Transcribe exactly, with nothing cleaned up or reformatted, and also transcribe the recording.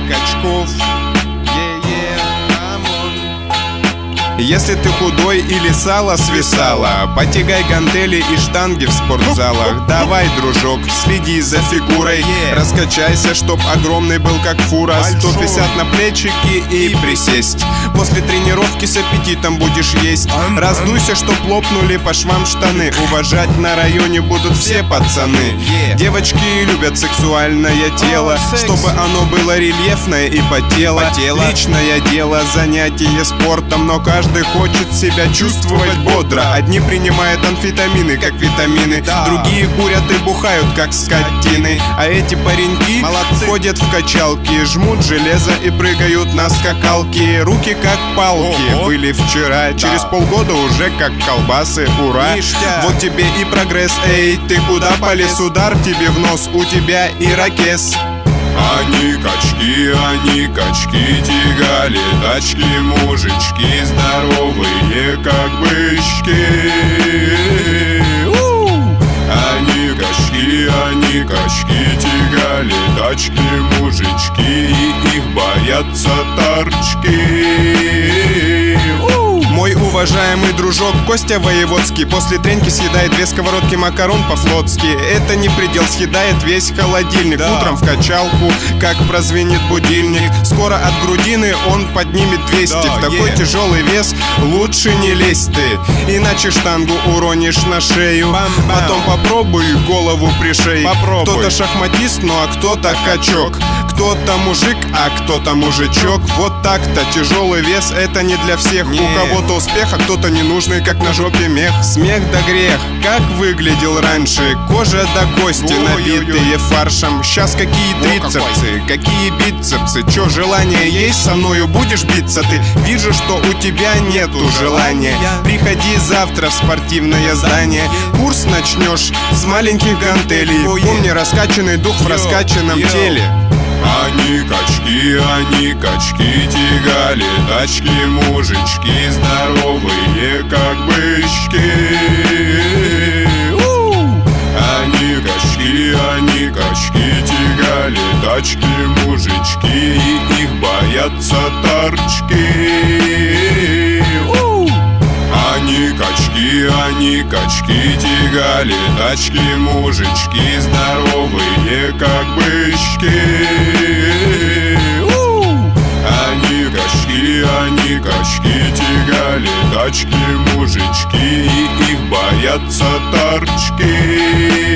качков. Если ты худой или сало свисало, потягай гантели и штанги в спортзалах. Давай, дружок, следи за фигурой, раскачайся, чтоб огромный был как фура. сто пятьдесят на плечики и присесть. После тренировки с аппетитом будешь есть. Раздуйся, чтоб лопнули по швам штаны. Уважать на районе будут все пацаны. Девочки любят сексуальное тело, чтобы оно было рельефное и потело. Личное дело, занятие спортом, но каждый Каждый хочет себя чувствовать бодро. Одни принимают амфетамины, как витамины, другие курят и бухают, как скотины. А эти пареньки молодцы, ходят в качалки, жмут железо и прыгают на скакалки. Руки как палки. Ого. Были вчера, да. Через полгода уже как колбасы, ура. Ништяк. Вот тебе и прогресс, эй, ты куда полез? Удар тебе в нос, у тебя ирокез. Они качки, они качки, тягали тачки, мужички здоровые, как бычки. Они качки, они качки, тягали тачки, мужички, и их боятся торчки. Мой уважаемый дружок Костя Воеводский после треньки съедает две сковородки макарон по-флотски. Это не предел, съедает весь холодильник, да. Утром в качалку, как прозвенит будильник. Скоро от грудины он поднимет двести, да, в такой yeah. тяжелый вес лучше не лезь ты, иначе штангу уронишь на шею. Бам-бам. Потом попробуй голову пришей. Кто-то шахматист, ну а кто-то качок. Кто-то мужик, а кто-то мужичок. Вот так-то тяжелый вес, это не для всех. Не. У кого-то успех, а кто-то ненужный, как на жопе мех. Смех да грех, как выглядел раньше. Кожа до кости, ой, набитые ой, ой. фаршем. Сейчас какие трицепсы, какие бицепсы. Чё, желание есть, со мною будешь биться ты? Вижу, что у тебя нету желания. Приходи завтра в спортивное здание. Курс начнешь с маленьких гантелей. Помни, раскачанный дух в раскачанном теле. Они качки, они качки, тягали тачки, мужички здоровые, как бычки. Они качки, они качки, тягали тачки, мужички, и их боятся торчки. Они качки, они качки, тягали тачки, мужички здоровые, как бычки. Они качки, они качки, тягали тачки, мужички, и их боятся торчки.